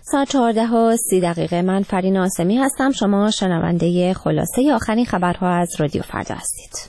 ساعت 14:30 من فرین آسمی هستم. شما شنونده خلاصه آخرین خبرها از رادیو فردا هستید.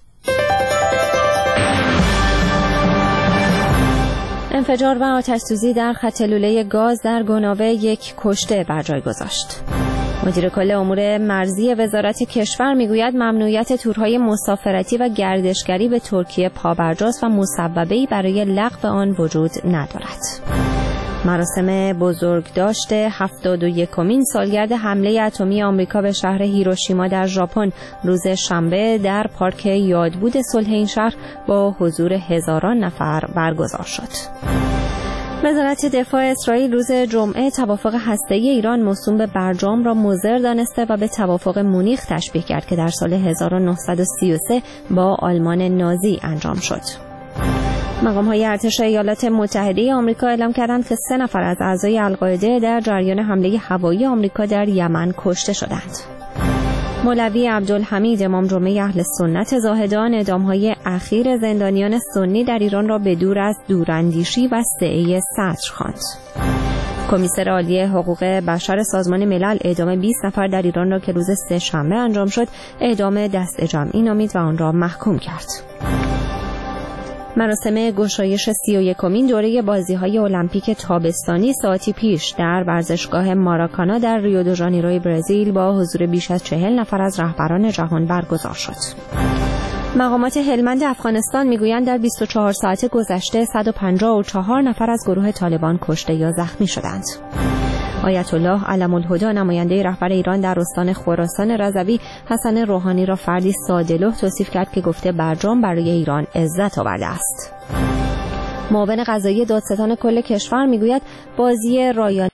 انفجار و آتش‌سوزی در خط لوله گاز در گناوه 1 کشته بر جای گذاشت. مدیر کل امور مرزی وزارت کشور میگوید ممنوعیت تورهای مسافرتی و گردشگری به ترکیه پابرجاست و مسببه‌ای برای لغو آن وجود ندارد. مراسم بزرگداشت 71مین سالگرد حمله اتمی آمریکا به شهر هیروشیما در ژاپن روز شنبه در پارک یادبود صلح این شهر با حضور هزاران نفر برگزار شد. وزارت دفاع اسرائیل روز جمعه توافق هسته‌ای ایران موسوم به برجام را مضر دانسته و به توافق مونیخ تشبیه کرد که در سال 1933 با آلمان نازی انجام شد. مقام‌های ارتش ایالات متحده آمریکا اعلام کردند که 3 نفر از اعضای القاعده در جریان حمله هوایی آمریکا در یمن کشته شدند. مولوی عبدالحمید امام جمعه اهل سنت زاهدان اعدام‌های اخیر زندانیان سنی در ایران را به دور از دوراندیشی و سعی سطر خواند. کمیسر عالی حقوق بشر سازمان ملل اعدام 20 نفر در ایران را که روز سه‌شنبه انجام شد اعدام دست جمعی نامید و آن را محکوم کرد. مراسم گشایش 31مین دوره بازی‌های المپیک تابستانی ساعتی پیش در ورزشگاه ماراکانا در ریو دو ژانیروی برزیل با حضور بیش از 40 نفر از رهبران جهان برگزار شد. مقامات هلمند افغانستان میگویند در 24 ساعت گذشته 154 نفر از گروه طالبان کشته یا زخمی شدند. آیت الله علم الهدا نماینده رهبر ایران در استان خراسان رضوی حسن روحانی را فردی ساده‌لوح توصیف کرد که گفته برجام برای ایران عزت آورده است. معاون قضایی دادستان کل کشور میگوید بازی رایانه